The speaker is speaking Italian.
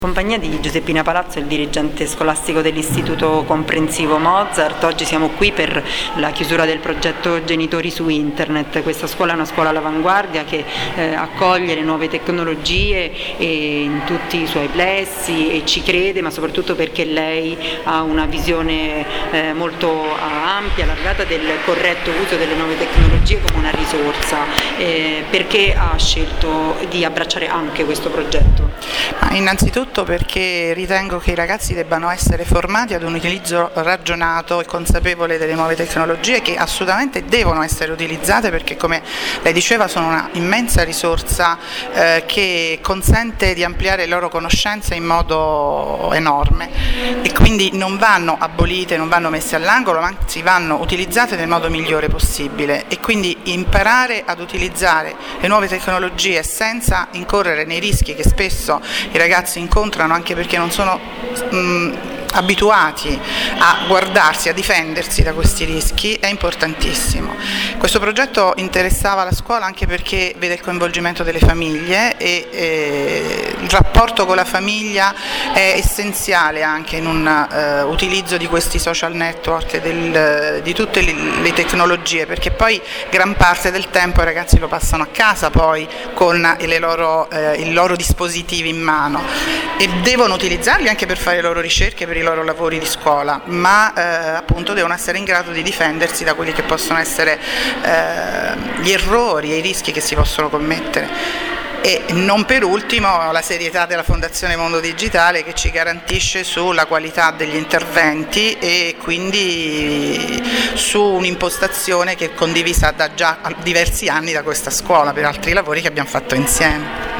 Compagnia di Giuseppina Palazzo, il dirigente scolastico dell'Istituto Comprensivo Mozart. Oggi siamo qui per la chiusura del progetto Genitori su Internet. Questa scuola è una scuola all'avanguardia che accoglie le nuove tecnologie in tutti i suoi plessi e ci crede, ma soprattutto perché lei ha una visione molto ampia, allargata del corretto uso delle nuove tecnologie come una risorsa. Perché ha scelto di abbracciare anche questo progetto? Innanzitutto perché ritengo che i ragazzi debbano essere formati ad un utilizzo ragionato e consapevole delle nuove tecnologie, che assolutamente devono essere utilizzate perché, come lei diceva, sono una immensa risorsa che consente di ampliare le loro conoscenze in modo enorme, e quindi non vanno abolite, non vanno messe all'angolo, ma anzi vanno utilizzate nel modo migliore possibile. E quindi imparare ad utilizzare le nuove tecnologie senza incorrere nei rischi che spesso i ragazzi incontrano, anche perché non sono abituati a guardarsi, a difendersi da questi rischi, è importantissimo. Questo progetto interessava la scuola anche perché vede il coinvolgimento delle famiglie e il rapporto con la famiglia è essenziale anche in un utilizzo di questi social network e di tutte le tecnologie, perché poi gran parte del tempo i ragazzi lo passano a casa poi con i loro dispositivi in mano e devono utilizzarli anche per fare le loro ricerche, per i loro lavori di scuola, ma appunto devono essere in grado di difendersi da quelli che possono essere gli errori e i rischi che si possono commettere. E non per ultimo la serietà della Fondazione Mondo Digitale, che ci garantisce sulla qualità degli interventi e quindi su un'impostazione che è condivisa da già diversi anni da questa scuola per altri lavori che abbiamo fatto insieme.